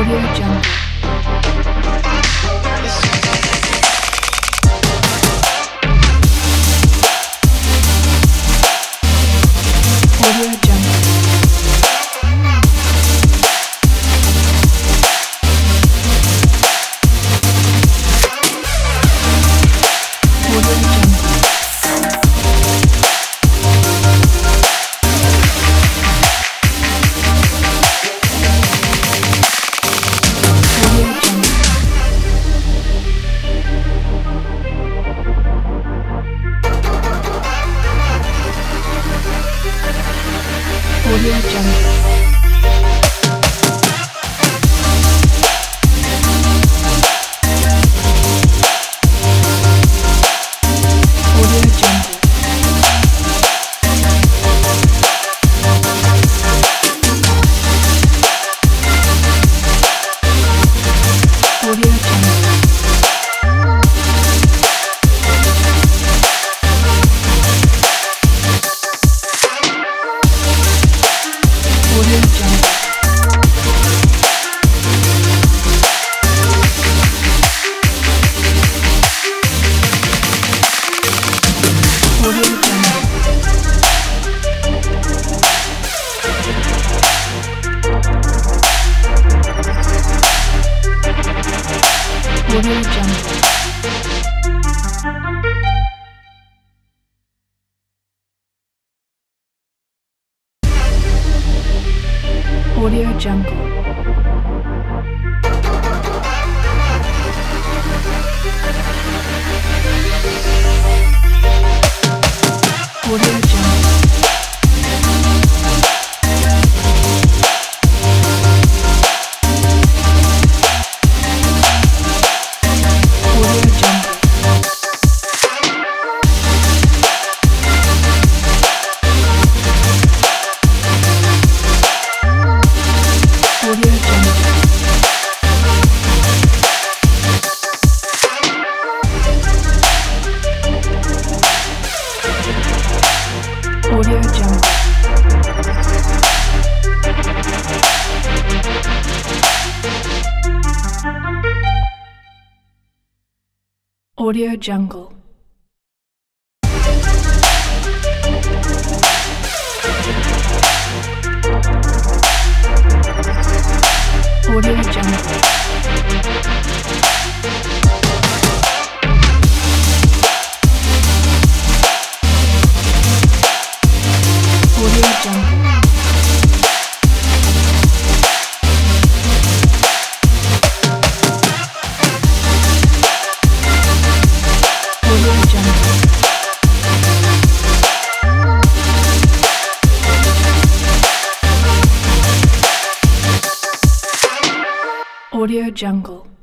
Audio Jungle. Audio Jungle. Audio Jungle. Audio Jungle. Audio Jungle. Audio Jungle. Audio Jungle. Audio Jungle. Audio Jungle. Audio Jungle. Audio Jungle. Audio Jungle. Audio Jungle. Audio Jungle. Audio Jungle. Audio Jungle. Audio Jungle. Audio Jungle.